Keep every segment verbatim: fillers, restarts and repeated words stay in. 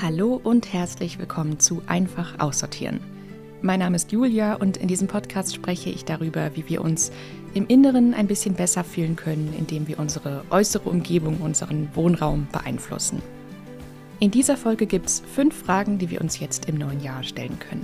Hallo und herzlich willkommen zu Einfach aussortieren. Mein Name ist Julia und in diesem Podcast spreche ich darüber, wie wir uns im Inneren ein bisschen besser fühlen können, indem wir unsere äußere Umgebung, unseren Wohnraum beeinflussen. In dieser Folge gibt es fünf Fragen, die wir uns jetzt im neuen Jahr stellen können.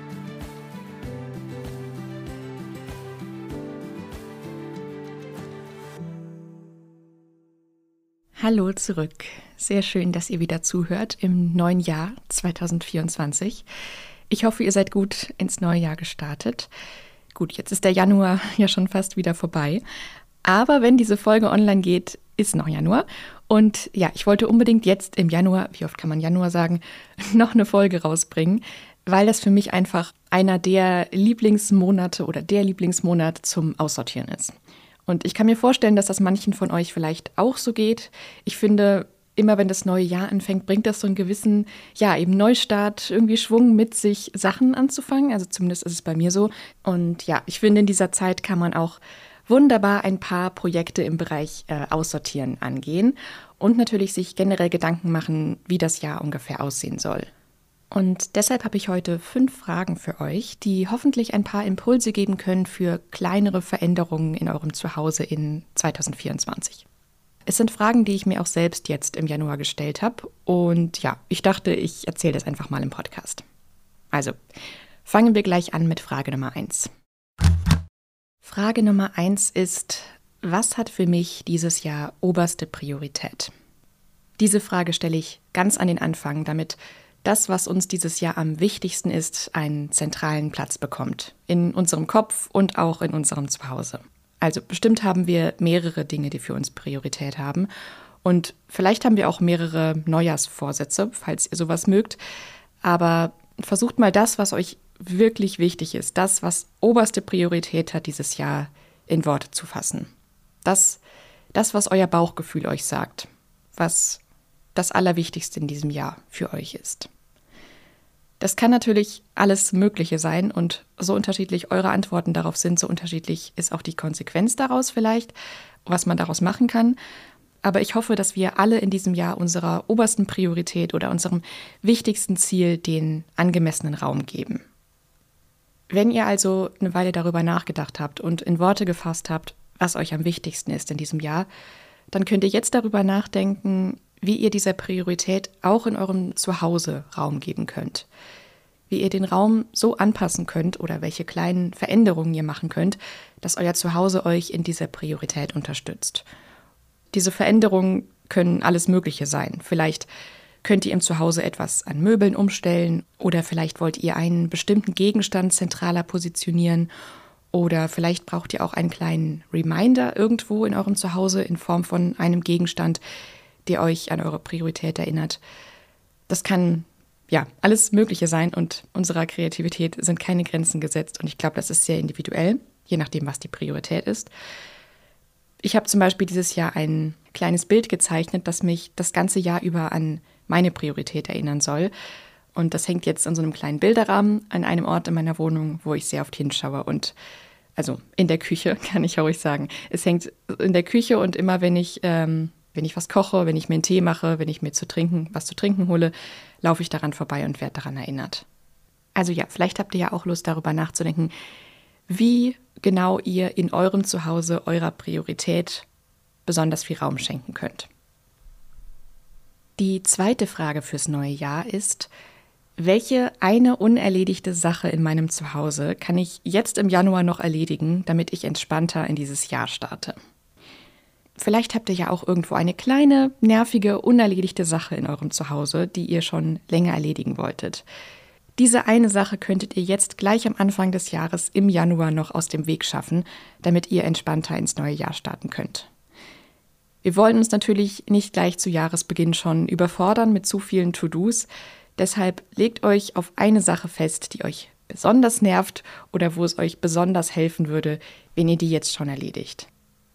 Hallo zurück. Sehr schön, dass ihr wieder zuhört im neuen Jahr zwanzig vierundzwanzig. Ich hoffe, ihr seid gut ins neue Jahr gestartet. Gut, jetzt ist der Januar ja schon fast wieder vorbei. Aber wenn diese Folge online geht, ist noch Januar. Und ja, ich wollte unbedingt jetzt im Januar, wie oft kann man Januar sagen, noch eine Folge rausbringen, weil das für mich einfach einer der Lieblingsmonate oder der Lieblingsmonat zum Aussortieren ist. Und ich kann mir vorstellen, dass das manchen von euch vielleicht auch so geht. Ich finde, immer wenn das neue Jahr anfängt, bringt das so einen gewissen, ja, eben Neustart, irgendwie Schwung mit sich, Sachen anzufangen. Also zumindest ist es bei mir so. Und ja, ich finde, in dieser Zeit kann man auch wunderbar ein paar Projekte im Bereich äh, Aussortieren angehen und natürlich sich generell Gedanken machen, wie das Jahr ungefähr aussehen soll. Und deshalb habe ich heute fünf Fragen für euch, die hoffentlich ein paar Impulse geben können für kleinere Veränderungen in eurem Zuhause in zwanzig vierundzwanzig. Es sind Fragen, die ich mir auch selbst jetzt im Januar gestellt habe. Und ja, ich dachte, ich erzähle das einfach mal im Podcast. Also, fangen wir gleich an mit Frage Nummer eins. Frage Nummer eins ist, was hat für mich dieses Jahr oberste Priorität? Diese Frage stelle ich ganz an den Anfang, damit das, was uns dieses Jahr am wichtigsten ist, einen zentralen Platz bekommt. In unserem Kopf und auch in unserem Zuhause. Also bestimmt haben wir mehrere Dinge, die für uns Priorität haben. Und vielleicht haben wir auch mehrere Neujahrsvorsätze, falls ihr sowas mögt. Aber versucht mal das, was euch wirklich wichtig ist, das, was oberste Priorität hat dieses Jahr, in Worte zu fassen. Das, das, was euer Bauchgefühl euch sagt, was das Allerwichtigste in diesem Jahr für euch ist. Das kann natürlich alles Mögliche sein und so unterschiedlich eure Antworten darauf sind, so unterschiedlich ist auch die Konsequenz daraus vielleicht, was man daraus machen kann. Aber ich hoffe, dass wir alle in diesem Jahr unserer obersten Priorität oder unserem wichtigsten Ziel den angemessenen Raum geben. Wenn ihr also eine Weile darüber nachgedacht habt und in Worte gefasst habt, was euch am wichtigsten ist in diesem Jahr, dann könnt ihr jetzt darüber nachdenken, wie ihr dieser Priorität auch in eurem Zuhause Raum geben könnt. Wie ihr den Raum so anpassen könnt oder welche kleinen Veränderungen ihr machen könnt, dass euer Zuhause euch in dieser Priorität unterstützt. Diese Veränderungen können alles Mögliche sein. Vielleicht könnt ihr im Zuhause etwas an Möbeln umstellen oder vielleicht wollt ihr einen bestimmten Gegenstand zentraler positionieren oder vielleicht braucht ihr auch einen kleinen Reminder irgendwo in eurem Zuhause in Form von einem Gegenstand, der euch an eure Priorität erinnert. Das kann ja alles Mögliche sein und unserer Kreativität sind keine Grenzen gesetzt und ich glaube, das ist sehr individuell, je nachdem, was die Priorität ist. Ich habe zum Beispiel dieses Jahr ein kleines Bild gezeichnet, das mich das ganze Jahr über an meine Priorität erinnern soll. Und das hängt jetzt in so einem kleinen Bilderrahmen an einem Ort in meiner Wohnung, wo ich sehr oft hinschaue und also in der Küche, kann ich ruhig sagen. Es hängt in der Küche und immer, wenn ich ähm, Wenn ich was koche, wenn ich mir einen Tee mache, wenn ich mir zu trinken, was zu trinken hole, laufe ich daran vorbei und werde daran erinnert. Also ja, vielleicht habt ihr ja auch Lust, darüber nachzudenken, wie genau ihr in eurem Zuhause eurer Priorität besonders viel Raum schenken könnt. Die zweite Frage fürs neue Jahr ist, welche eine unerledigte Sache in meinem Zuhause kann ich jetzt im Januar noch erledigen, damit ich entspannter in dieses Jahr starte? Vielleicht habt ihr ja auch irgendwo eine kleine, nervige, unerledigte Sache in eurem Zuhause, die ihr schon länger erledigen wolltet. Diese eine Sache könntet ihr jetzt gleich am Anfang des Jahres im Januar noch aus dem Weg schaffen, damit ihr entspannter ins neue Jahr starten könnt. Wir wollen uns natürlich nicht gleich zu Jahresbeginn schon überfordern mit zu vielen To-Dos. Deshalb legt euch auf eine Sache fest, die euch besonders nervt oder wo es euch besonders helfen würde, wenn ihr die jetzt schon erledigt.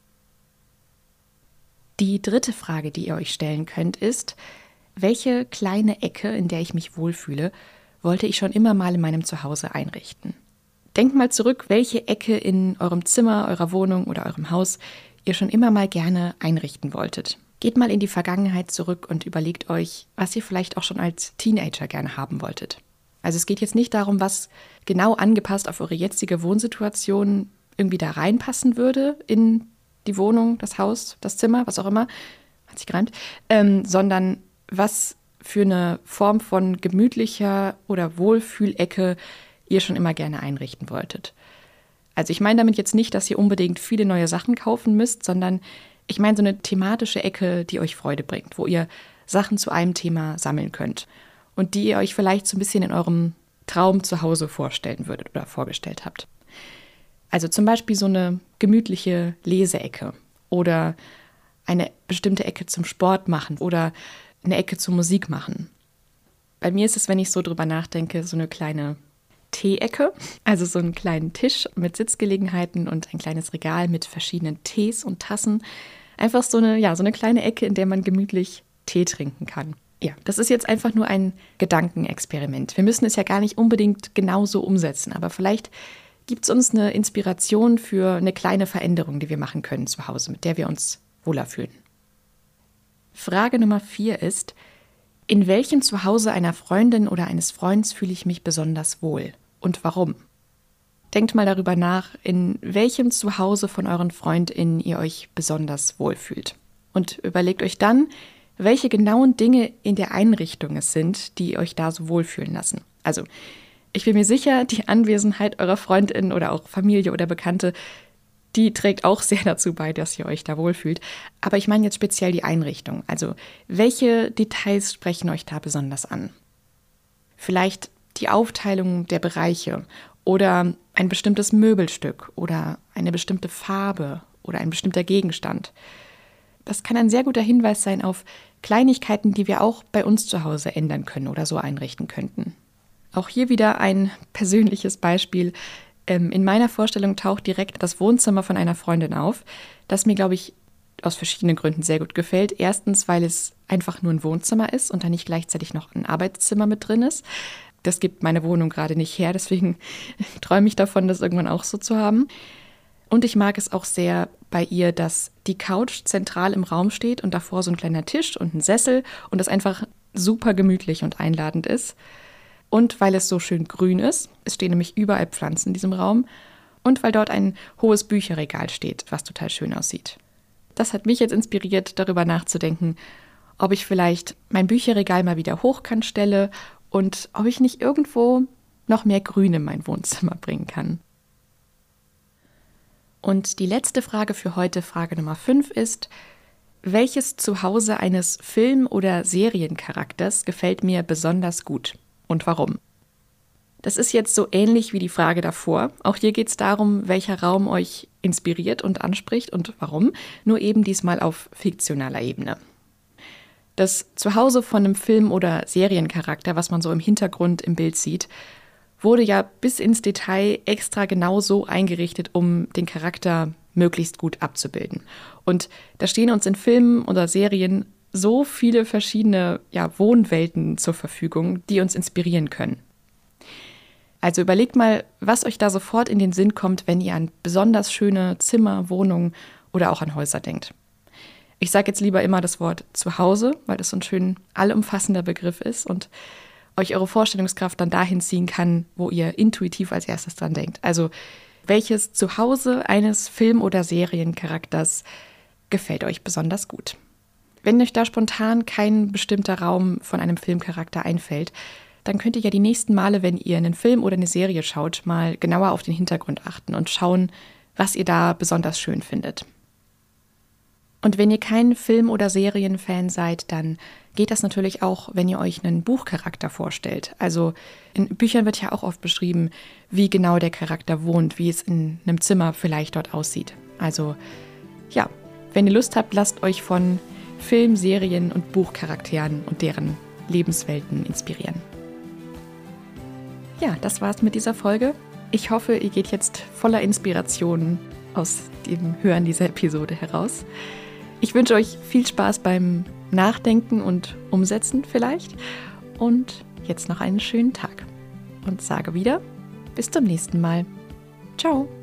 Die dritte Frage, die ihr euch stellen könnt, ist, welche kleine Ecke, in der ich mich wohlfühle, wollte ich schon immer mal in meinem Zuhause einrichten? Denkt mal zurück, welche Ecke in eurem Zimmer, eurer Wohnung oder eurem Haus ihr schon immer mal gerne einrichten wolltet. Geht mal in die Vergangenheit zurück und überlegt euch, was ihr vielleicht auch schon als Teenager gerne haben wolltet. Also es geht jetzt nicht darum, was genau angepasst auf eure jetzige Wohnsituation irgendwie da reinpassen würde in die Wohnung, das Haus, das Zimmer, was auch immer, hat sich gereimt, ähm, sondern was für eine Form von gemütlicher oder Wohlfühlecke ihr schon immer gerne einrichten wolltet. Also ich meine damit jetzt nicht, dass ihr unbedingt viele neue Sachen kaufen müsst, sondern ich meine so eine thematische Ecke, die euch Freude bringt, wo ihr Sachen zu einem Thema sammeln könnt und die ihr euch vielleicht so ein bisschen in eurem Traum zu Hause vorstellen würdet oder vorgestellt habt. Also zum Beispiel so eine gemütliche Leseecke oder eine bestimmte Ecke zum Sport machen oder eine Ecke zur Musik machen. Bei mir ist es, wenn ich so drüber nachdenke, so eine kleine Teeecke, also so einen kleinen Tisch mit Sitzgelegenheiten und ein kleines Regal mit verschiedenen Tees und Tassen. Einfach so eine, ja, so eine kleine Ecke, in der man gemütlich Tee trinken kann. Ja, das ist jetzt einfach nur ein Gedankenexperiment. Wir müssen es ja gar nicht unbedingt genauso umsetzen, aber vielleicht gibt es uns eine Inspiration für eine kleine Veränderung, die wir machen können zu Hause, mit der wir uns wohler fühlen. Frage Nummer vier ist: In welchem Zuhause einer Freundin oder eines Freunds fühle ich mich besonders wohl und warum? Denkt mal darüber nach, in welchem Zuhause von euren FreundInnen ihr euch besonders wohlfühlt. Und überlegt euch dann, welche genauen Dinge in der Einrichtung es sind, die euch da so wohlfühlen lassen. Also, ich bin mir sicher, die Anwesenheit eurer FreundInnen oder auch Familie oder Bekannte, die trägt auch sehr dazu bei, dass ihr euch da wohlfühlt. Aber ich meine jetzt speziell die Einrichtung. Also, welche Details sprechen euch da besonders an? Vielleicht die Aufteilung der Bereiche oder ein bestimmtes Möbelstück oder eine bestimmte Farbe oder ein bestimmter Gegenstand. Das kann ein sehr guter Hinweis sein auf Kleinigkeiten, die wir auch bei uns zu Hause ändern können oder so einrichten könnten. Auch hier wieder ein persönliches Beispiel. In meiner Vorstellung taucht direkt das Wohnzimmer von einer Freundin auf, das mir, glaube ich, aus verschiedenen Gründen sehr gut gefällt. Erstens, weil es einfach nur ein Wohnzimmer ist und da nicht gleichzeitig noch ein Arbeitszimmer mit drin ist. Das gibt meine Wohnung gerade nicht her, deswegen träume ich davon, das irgendwann auch so zu haben. Und ich mag es auch sehr bei ihr, dass die Couch zentral im Raum steht und davor so ein kleiner Tisch und ein Sessel und das einfach super gemütlich und einladend ist. Und weil es so schön grün ist, es stehen nämlich überall Pflanzen in diesem Raum, und weil dort ein hohes Bücherregal steht, was total schön aussieht. Das hat mich jetzt inspiriert, darüber nachzudenken, ob ich vielleicht mein Bücherregal mal wieder hochkant stelle und ob ich nicht irgendwo noch mehr Grün in mein Wohnzimmer bringen kann. Und die letzte Frage für heute, Frage Nummer fünf, ist: Welches Zuhause eines Film- oder Seriencharakters gefällt mir besonders gut und warum? Das ist jetzt so ähnlich wie die Frage davor. Auch hier geht es darum, welcher Raum euch inspiriert und anspricht und warum, nur eben diesmal auf fiktionaler Ebene. Das Zuhause von einem Film- oder Seriencharakter, was man so im Hintergrund im Bild sieht, wurde ja bis ins Detail extra genau so eingerichtet, um den Charakter möglichst gut abzubilden. Und da stehen uns in Filmen oder Serien so viele verschiedene ja, Wohnwelten zur Verfügung, die uns inspirieren können. Also überlegt mal, was euch da sofort in den Sinn kommt, wenn ihr an besonders schöne Zimmer, Wohnungen oder auch an Häuser denkt. Ich sage jetzt lieber immer das Wort Zuhause, weil das so ein schön allumfassender Begriff ist und euch eure Vorstellungskraft dann dahin ziehen kann, wo ihr intuitiv als erstes dran denkt. Also welches Zuhause eines Film- oder Seriencharakters gefällt euch besonders gut? Wenn euch da spontan kein bestimmter Raum von einem Filmcharakter einfällt, dann könnt ihr ja die nächsten Male, wenn ihr einen Film oder eine Serie schaut, mal genauer auf den Hintergrund achten und schauen, was ihr da besonders schön findet. Und wenn ihr kein Film- oder Serienfan seid, dann geht das natürlich auch, wenn ihr euch einen Buchcharakter vorstellt. Also in Büchern wird ja auch oft beschrieben, wie genau der Charakter wohnt, wie es in einem Zimmer vielleicht dort aussieht. Also ja, wenn ihr Lust habt, lasst euch von Film-, Serien- und Buchcharakteren und deren Lebenswelten inspirieren. Ja, das war's mit dieser Folge. Ich hoffe, ihr geht jetzt voller Inspiration aus dem Hören dieser Episode heraus. Ich wünsche euch viel Spaß beim Nachdenken und Umsetzen vielleicht und jetzt noch einen schönen Tag und sage wieder bis zum nächsten Mal. Ciao!